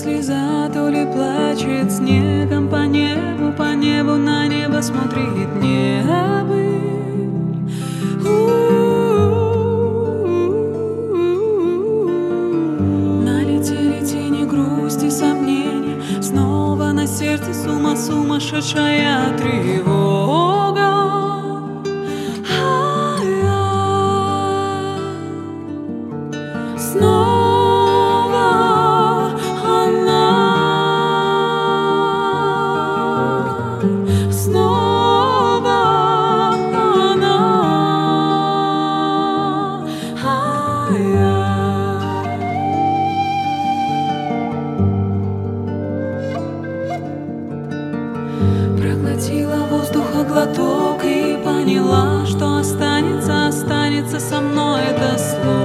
слеза, то ли плачет снегом по небу на небо смотрит небо. Налетели тени грусти, сомнения, снова на сердце сумасшедшая тревога. Снова она, снова она, проглотила воздуха глоток и поняла, что останется со мной это слово.